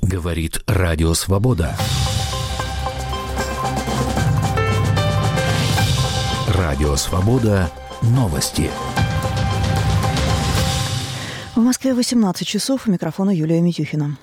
Говорит Радио Свобода. Радио Свобода. Новости. В Москве 18 часов. У микрофона Юлия Митюхина.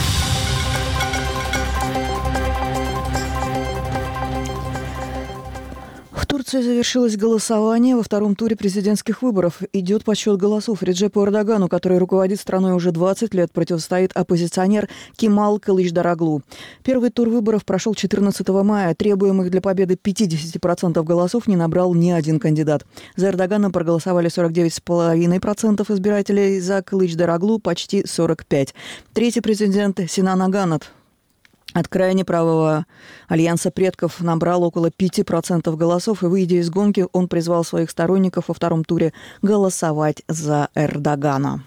В Турции завершилось голосование во втором туре президентских выборов. Идет подсчет голосов. Реджепу Эрдогану, который руководит страной уже 20 лет, противостоит оппозиционер Кемал Кылычдароглу. Первый тур выборов прошел 14 мая. Требуемых для победы 50% голосов не набрал ни один кандидат. За Эрдогана проголосовали 49,5% избирателей, за Кылычдароглу почти 45%. Третий президент Синан Аганат от крайне правого альянса предков набрал около 5% голосов, и, выйдя из гонки, он призвал своих сторонников во втором туре голосовать за Эрдогана.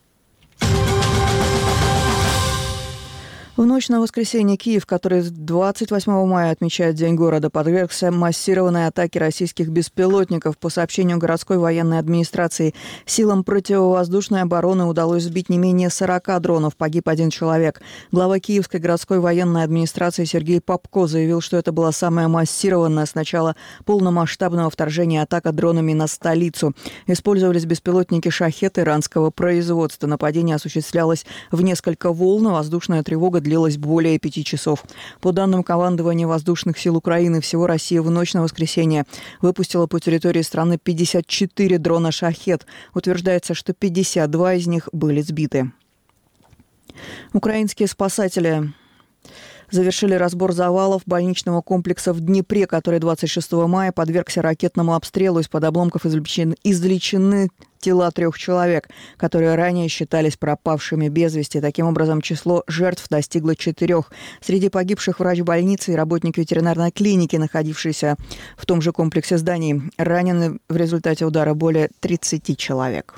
В ночь на воскресенье Киев, который 28 мая отмечает День города, подвергся массированной атаке российских беспилотников. По сообщению городской военной администрации, силам противовоздушной обороны удалось сбить не менее 40 дронов. Погиб один человек. Глава Киевской городской военной администрации Сергей Попко заявил, что это была самая массированная с начала полномасштабного вторжения атака дронами на столицу. Использовались беспилотники «Шахед» иранского производства. Нападение осуществлялось в несколько волн, а воздушная тревога длилась более 5 часов. По данным командования воздушных сил Украины, всего Россия в ночь на воскресенье выпустила по территории страны 54 дрона «Шахед». Утверждается, что 52 из них были сбиты. Украинские спасатели завершили разбор завалов больничного комплекса в Днепре, который 26 мая подвергся ракетному обстрелу. Из-под обломков извлечены тела 3 человек, которые ранее считались пропавшими без вести. Таким образом, число жертв достигло 4. Среди погибших врач больницы и работник ветеринарной клиники, находившийся в том же комплексе зданий. Ранены в результате удара более 30 человек.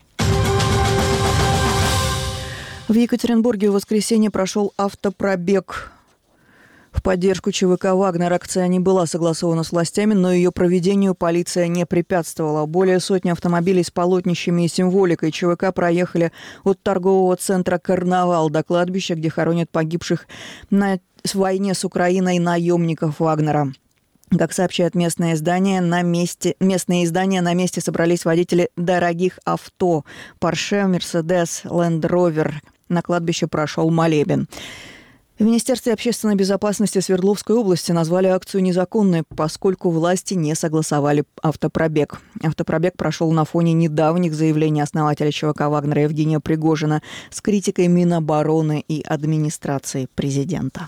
В Екатеринбурге в воскресенье прошел автопробег в поддержку ЧВК «Вагнер». Акция не была согласована с властями, но ее проведению полиция не препятствовала. Более сотни автомобилей с полотнищами и символикой ЧВК проехали от торгового центра «Карнавал» до кладбища, где хоронят погибших на войне с Украиной наемников «Вагнера». Как сообщают местные издания, на месте собрались водители дорогих авто Porsche, Mercedes, Land Rover. На кладбище прошел молебен. В Министерстве общественной безопасности Свердловской области назвали акцию незаконной, поскольку власти не согласовали автопробег. Автопробег прошел на фоне недавних заявлений основателя ЧВК «Вагнера» Евгения Пригожина с критикой Минобороны и администрации президента.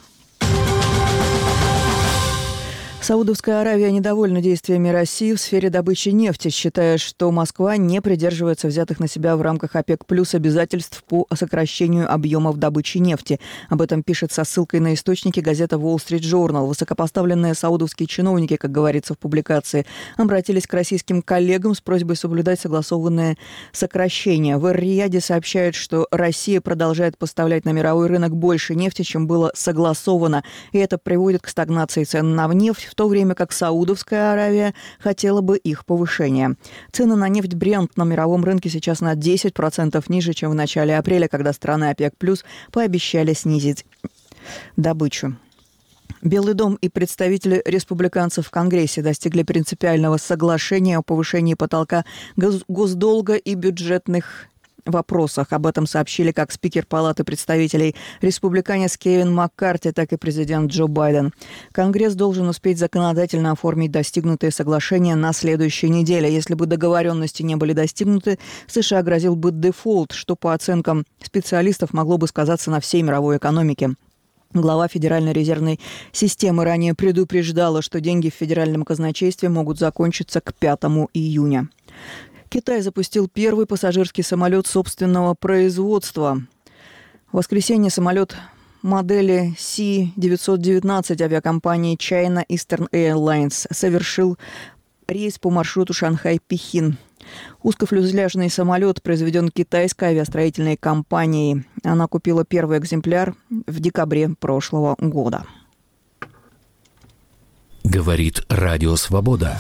Саудовская Аравия недовольна действиями России в сфере добычи нефти, считая, что Москва не придерживается взятых на себя в рамках ОПЕК+ обязательств по сокращению объемов добычи нефти. Об этом пишет со ссылкой на источники газета Wall Street Journal. Высокопоставленные саудовские чиновники, как говорится в публикации, обратились к российским коллегам с просьбой соблюдать согласованные сокращения. В Эр-Рияде сообщают, что Россия продолжает поставлять на мировой рынок больше нефти, чем было согласовано. И это приводит к стагнации цен на нефть, в то время как Саудовская Аравия хотела бы их повышения. Цены на нефть Брент на мировом рынке сейчас на 10% ниже, чем в начале апреля, когда страны ОПЕК+ пообещали снизить добычу. Белый дом и представители республиканцев в Конгрессе достигли принципиального соглашения о повышении потолка госдолга и бюджетных вопросах. Об этом сообщили как спикер Палаты представителей республиканец Кевин Маккарти, так и президент Джо Байден. Конгресс должен успеть законодательно оформить достигнутые соглашения на следующей неделе. Если бы договоренности не были достигнуты, США грозил бы дефолт, что, по оценкам специалистов, могло бы сказаться на всей мировой экономике. Глава Федеральной резервной системы ранее предупреждала, что деньги в федеральном казначействе могут закончиться к 5 июня. Китай запустил первый пассажирский самолет собственного производства. В воскресенье самолет модели C-919 авиакомпании China Eastern Airlines совершил рейс по маршруту Шанхай-Пекин. Узкофюзеляжный самолет произведен китайской авиастроительной компанией. Она купила первый экземпляр в декабре прошлого года. Говорит Радио Свобода.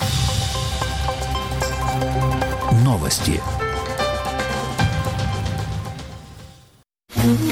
Новости.